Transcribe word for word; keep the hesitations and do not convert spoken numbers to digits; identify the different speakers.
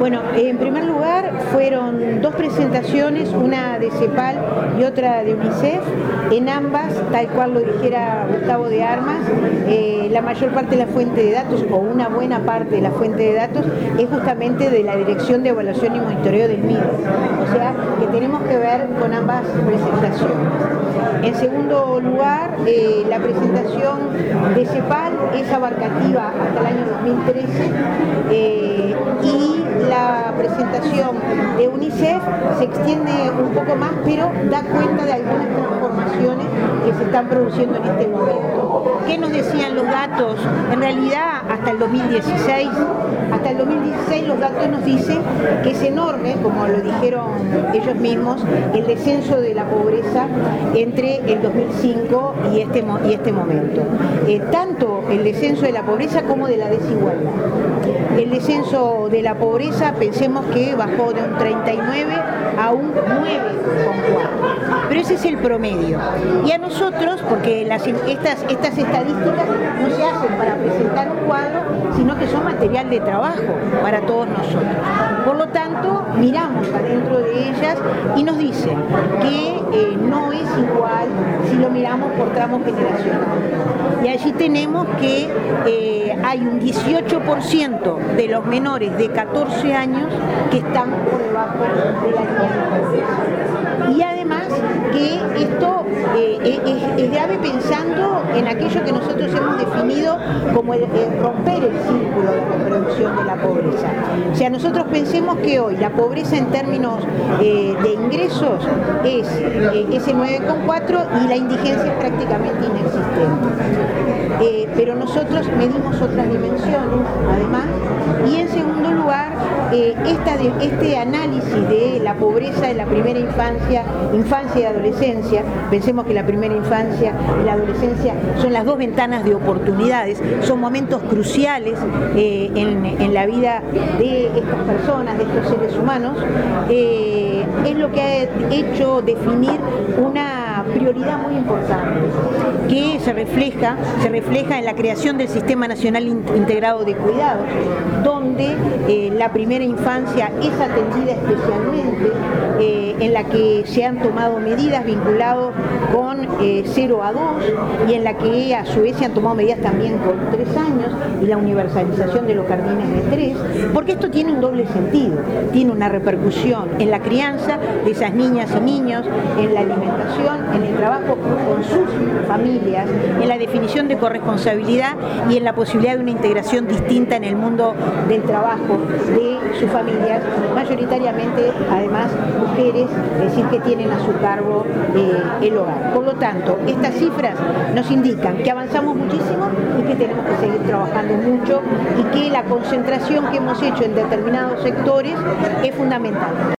Speaker 1: Bueno, en primer lugar fueron dos presentaciones, una de CEPAL y otra de UNICEF. En ambas, tal cual lo dijera Gustavo de Armas, eh, la mayor parte de la fuente de datos, o una buena parte de la fuente de datos, es justamente de la Dirección de Evaluación y Monitoreo del M I D E. O sea, que tenemos que ver con ambas presentaciones. En segundo lugar, eh, la presentación de CEPAL es abarcativa hasta el año dos mil trece eh, y la presentación de UNICEF se extiende un poco más, pero da cuenta de algunas transformaciones que se están produciendo en este momento. ¿Qué nos decían los datos? En realidad, hasta el dos mil dieciséis, hasta el dos mil dieciséis los datos nos dicen que es enorme, como lo dijeron ellos mismos, el descenso de la pobreza entre el dos mil cinco y este, y este momento. Eh, tanto el descenso de la pobreza como de la desigualdad. El descenso de la pobreza, pensemos que bajó de un treinta y nueve a un nueve coma cuatro. Pero ese es el promedio. Y a nosotros, porque las, estas, estas estadísticas no se hacen para presentar un cuadro, sino que son material de trabajo para todos nosotros. Por lo tanto, miramos adentro de ellas y nos dicen que eh, no es igual si lo miramos por tramos generacionales. Y allí tenemos que eh, hay un dieciocho por ciento de los menores de catorce años que están por debajo de la línea de pobreza. Y además que esto eh, es, es grave pensando en aquello que nosotros hemos definido como el, el romper el círculo de reproducción de la pobreza. O sea, nosotros pensemos que hoy la pobreza en términos eh, de ingresos es eh, ese nueve coma cuatro y la indigencia es prácticamente inexistente. Eh, pero nosotros medimos otras dimensiones, además, y en segundo lugar, eh, esta de, este análisis de la pobreza de la primera infancia, infancia y adolescencia, pensemos que la primera infancia y la adolescencia son las dos ventanas de oportunidades, son momentos cruciales eh, en, en la vida de estas personas, de estos seres humanos, eh, es lo que ha hecho definir una prioridad muy importante, que se refleja, se refleja en la creación del Sistema Nacional Integrado de Cuidados, donde eh, la primera infancia es atendida especialmente, eh, en la que se han tomado medidas vinculadas con eh, cero a dos y en la que a su vez se han tomado medidas también con tres años y la universalización de los jardines de tres, porque esto tiene un doble sentido, tiene una repercusión en la crianza de esas niñas y niños, en la alimentación, en el trabajo con sus familias, en la definición de corresponsabilidad y en la posibilidad de una integración distinta en el mundo del trabajo de sus familias, mayoritariamente además mujeres, es decir, que tienen a su cargo eh, el hogar. Por lo tanto, estas cifras nos indican que avanzamos muchísimo y que tenemos que seguir trabajando mucho y que la concentración que hemos hecho en determinados sectores es fundamental.